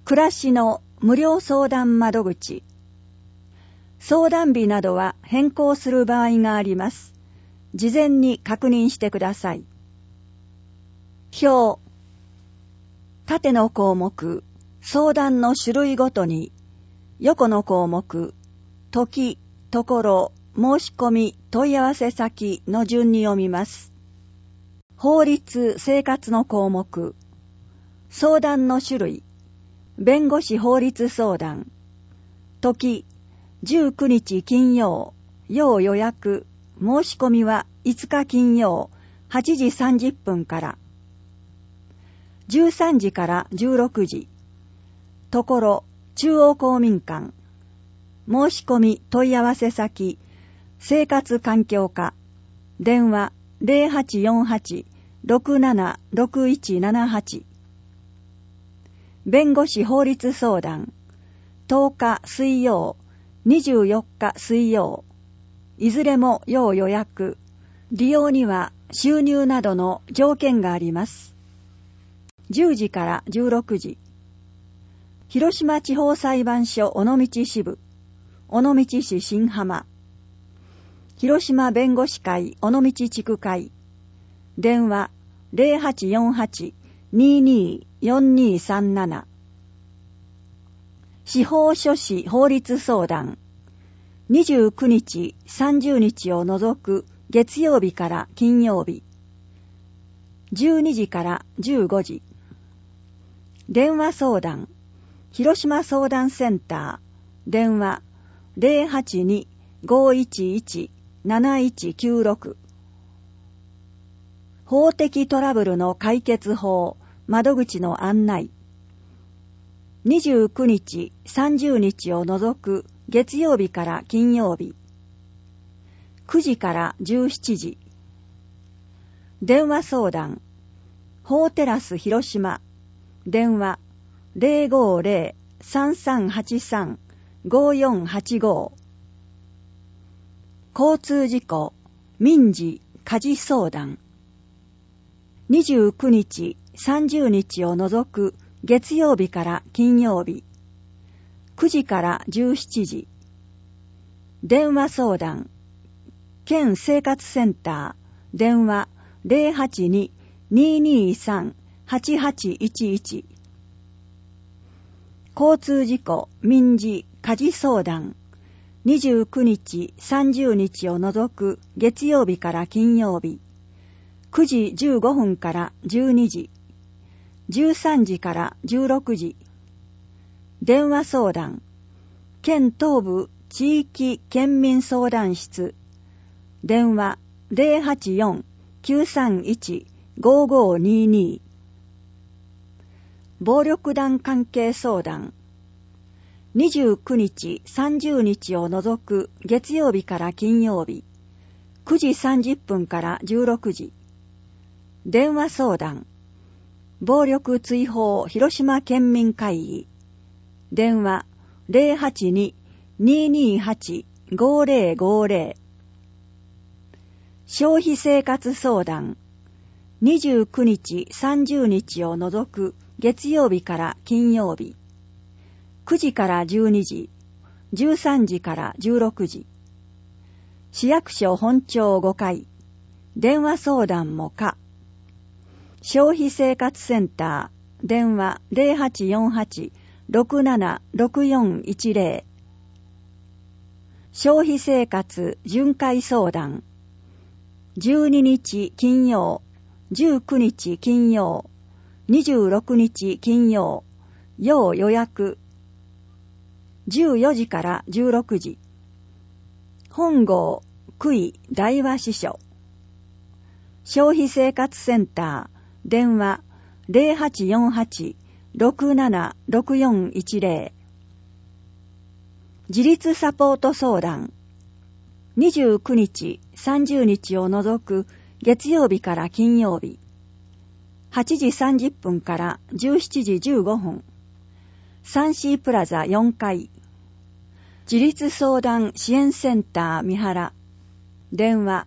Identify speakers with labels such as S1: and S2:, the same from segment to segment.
S1: 暮らしの無料相談窓口。相談日などは変更する場合があります。事前に確認してください。表。縦の項目、相談の種類ごとに、横の項目、時、ところ、申し込み、問い合わせ先の順に読みます。法律・生活の項目、相談の種類、弁護士法律相談、時、19日金曜、要予約、申し込みは5日金曜、8時30分から、13時から16時、ところ、中央公民館、申し込み問い合わせ先、生活環境課、電話 0848-676178、弁護士法律相談、10日水曜、24日水曜、いずれも要予約、利用には収入などの条件があります。10時から16時、広島地方裁判所尾道支部、尾道市新浜、広島弁護士会尾道地区会、電話 0848-224237、司法書士法律相談、29日、30日を除く月曜日から金曜日、12時から15時、電話相談、広島相談センター、電話 082-511-7196、法的トラブルの解決法、窓口の案内、29日、30日を除く月曜日から金曜日、9時から17時、電話相談、法テラス広島、電話 050-3383-5485、交通事故、民事、家事相談、29日、30日を除く月曜日から金曜日、9時から17時、電話相談、県生活センター、電話 082-223-8811、交通事故、民事、家事相談、29日、30日を除く月曜日から金曜日、9時15分から12時、13時から16時、電話相談、県東部地域県民相談室、電話 084-931-5522、暴力団関係相談、29日、30日を除く月曜日から金曜日、9時30分から16時、電話相談、暴力追放広島県民会議、電話 082-228-5050、消費生活相談、29日、30日を除く月曜日から金曜日、9時から12時、13時から16時、市役所本庁5階、電話相談も可、消費生活センター、電話 0848-676410、消費生活巡回相談、12日金曜、19日金曜、26日金曜、要予約、14時から16時、本郷区域大和支所、消費生活センター、電話 0848-676410、自立サポート相談、29日、30日を除く月曜日から金曜日、8時30分から17時15分、サンシープラザ4階、自立相談支援センター三原、電話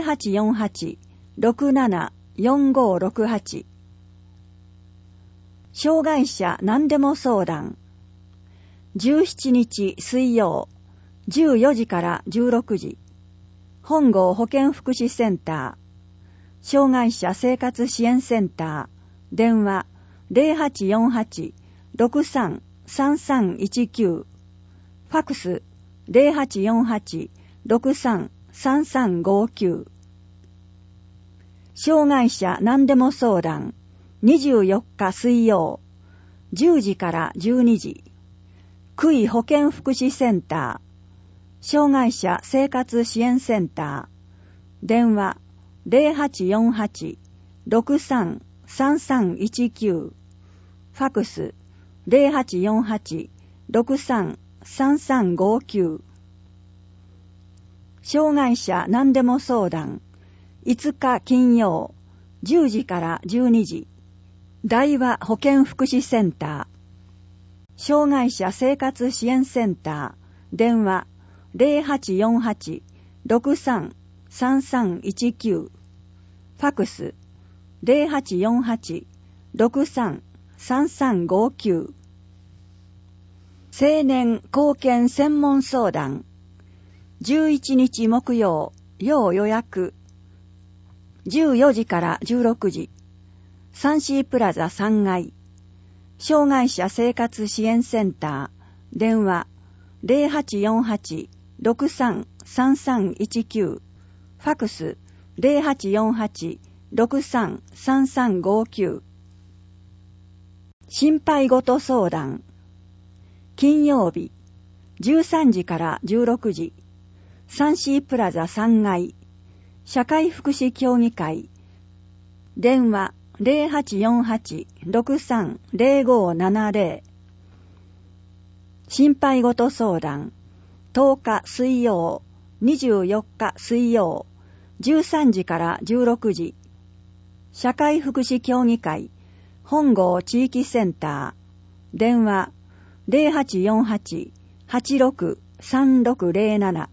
S1: 0848-674568、 障害者何でも相談。17日水曜、14時から16時。本郷保健福祉センター。障害者生活支援センター。電話0848-63-3319。ファクス0848-63-3359。障害者何でも相談。24日水曜、10時から12時。区医保健福祉センター。障害者生活支援センター。電話0848-63-3319。ファクス0848-63-3359。障害者何でも相談。5日金曜、10時から12時。大和保健福祉センター。障害者生活支援センター。電話0848-63-3319。ファクス0848-63-3359。青年貢献専門相談。11日木曜、要予約。14時から16時。サンシープラザ3階。障害者生活支援センター。電話0848-63-3319。ファクス0848-63-3359。心配事相談。金曜日、13時から16時。サンシープラザ3階。社会福祉協議会。電話0848-63-0570。心配事相談。10日水曜、24日水曜、13時から16時。社会福祉協議会、本郷地域センター。電話0848-863607。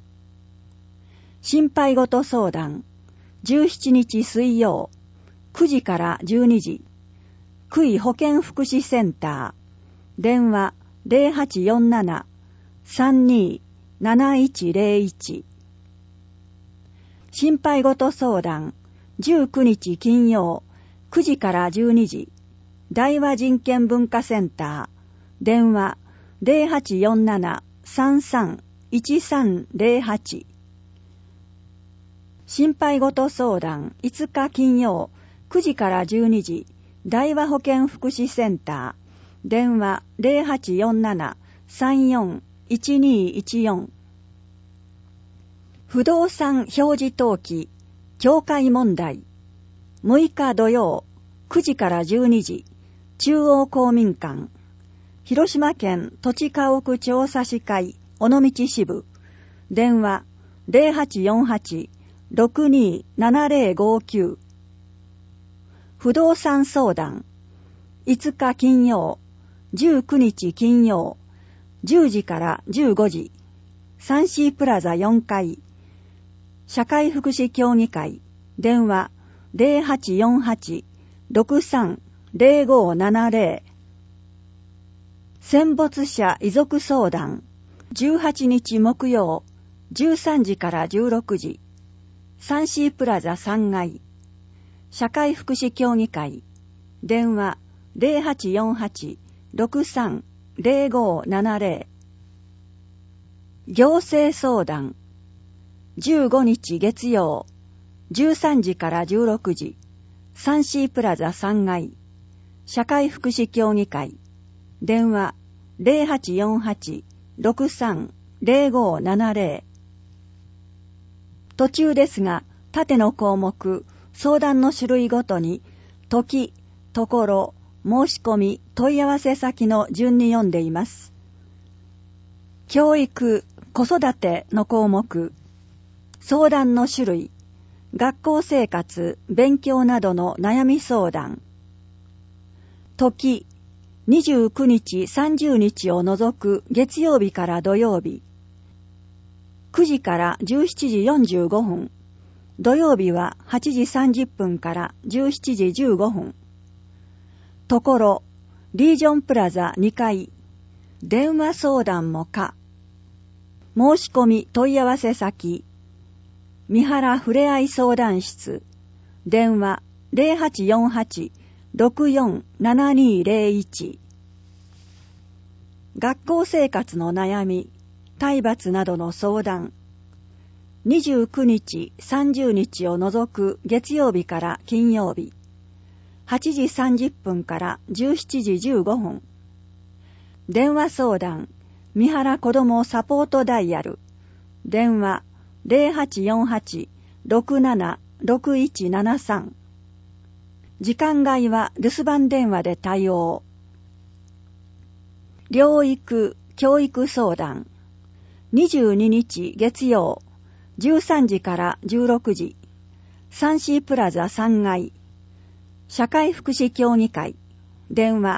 S1: 心配事相談。17日水曜、9時から12時。区医保健福祉センター。電話0847-32-7101。心配事相談。19日金曜、9時から12時。大和人権文化センター。電話0847-33-1308。心配事相談。5日金曜、9時から12時。大和保健福祉センター。電話0847-34-1214。不動産表示登記、境界問題。6日土曜、9時から12時。中央公民館。広島県土地家屋調査士会、尾道支部。電話0848-627059。不動産相談。5日金曜、19日金曜、10時から15時。サンシープラザ4階。社会福祉協議会。電話0848-63-0570。戦没者遺族相談。18日木曜、13時から16時。サンシープラザ3階。社会福祉協議会。電話0848-63-0570。行政相談。15日月曜、13時から16時。サンシープラザ3階。社会福祉協議会。電話0848-63-0570。途中ですが、縦の項目、相談の種類ごとに、時、ところ、申し込み、問い合わせ先の順に読んでいます。教育、子育ての項目、相談の種類、学校生活、勉強などの悩み相談。時、29日、30日を除く月曜日から土曜日。9時から17時45分。土曜日は8時30分から17時15分。ところ、 リージョンプラザ2階、電話相談も可。申し込み問い合わせ先、三原ふれあい相談室、電話 0848-647201。学校生活の悩み、体罰などの相談。29日、30日を除く月曜日から金曜日。8時30分から17時15分。電話相談、三原子どもサポートダイヤル。電話 0848-676173。時間外は留守番電話で対応。療育・教育相談。22日月曜、13時から16時。サンシープラザ3階。社会福祉協議会。電話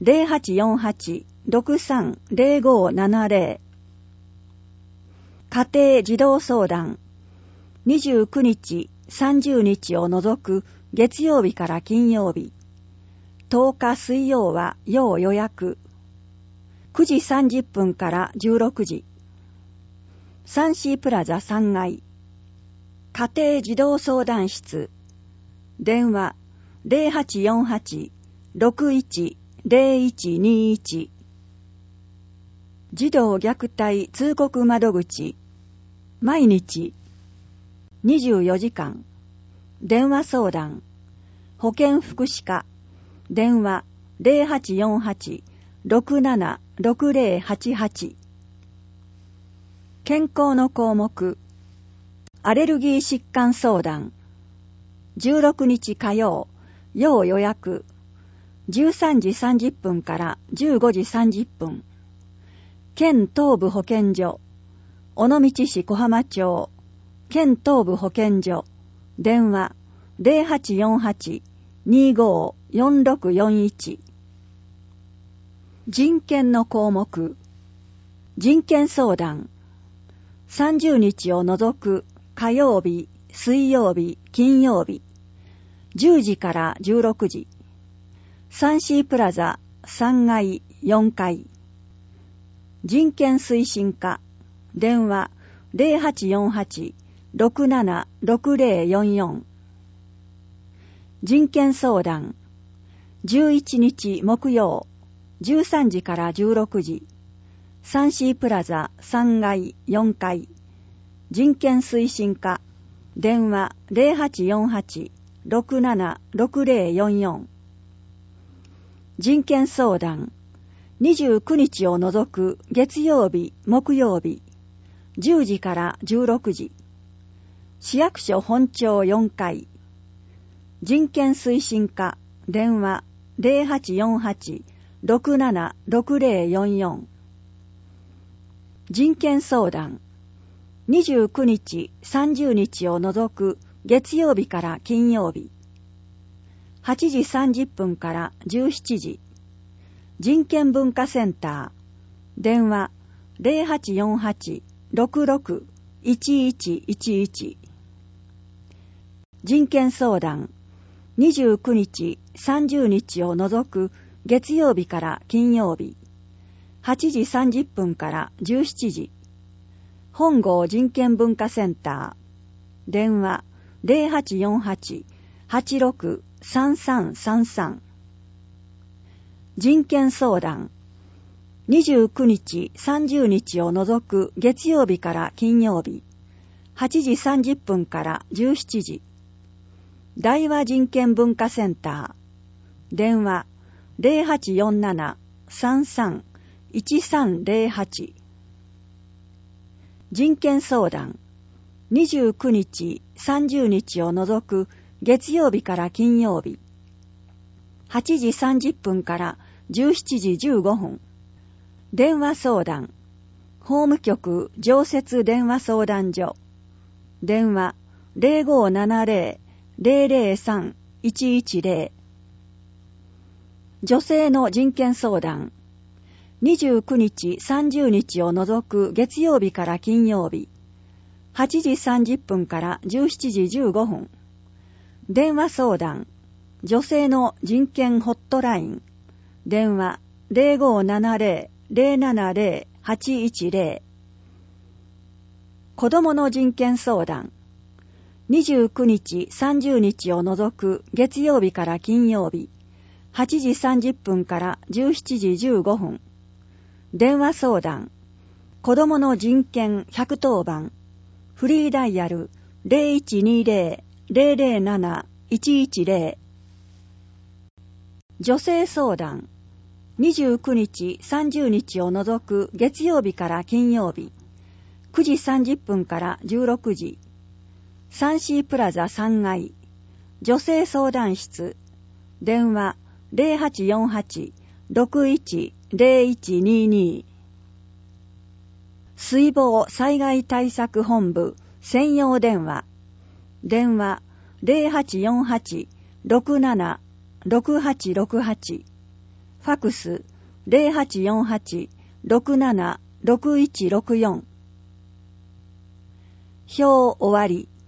S1: 0848-630570。家庭児童相談。29日、30日を除く月曜日から金曜日。10日水曜は要予約。9時30分から16時。サンシープラザ3階。家庭児童相談室。電話 0848-610121。児童虐待通告窓口。毎日。24時間。電話相談。保健福祉課。電話 0848-676088。健康の項目。アレルギー疾患相談。16日火曜、要予約。13時30分から15時30分。県東部保健所。尾道市小浜町。県東部保健所。電話 0848-254641。人権の項目。人権相談。30日を除く火曜日、水曜日、金曜日。10時から16時。サンシープラザ3階4階。人権推進課。電話 0848-676044。人権相談。11日木曜、13時から16時。サンシープラザ3階4階。人権推進課。電話 0848-676044。人権相談。29日を除く月曜日、木曜日。10時から16時。市役所本庁4階。人権推進課。電話 0848-676044。人権相談。29日、30日を除く月曜日から金曜日。8時30分から17時。人権文化センター。電話 0848-661111。人権相談。29日、30日を除く月曜日から金曜日。8時30分から17時。本郷人権文化センター。電話 0848-863333。人権相談。29日、30日を除く月曜日から金曜日。8時30分から17時。大和人権文化センター。電話 0847-331308。人権相談。29日、30日を除く月曜日から金曜日。8時30分から17時15分。電話相談。法務局常設電話相談所。電話 0570-003-110。女性の人権相談。29日、30日を除く月曜日から金曜日。8時30分から17時15分。電話相談。女性の人権ホットライン。 電話 0570-070-810。子どもの人権相談。29日、30日を除く月曜日から金曜日、8時30分から17時15分。電話相談。子どもの人権110番。フリーダイヤル 0120-007-110。女性相談。29日、30日を除く月曜日から金曜日、9時30分から16時。サンシープラザ3階。女性相談室。電話0848-610122。水防災害対策本部専用電話。電話0848-676868。ファクス0848-676164。表終わり。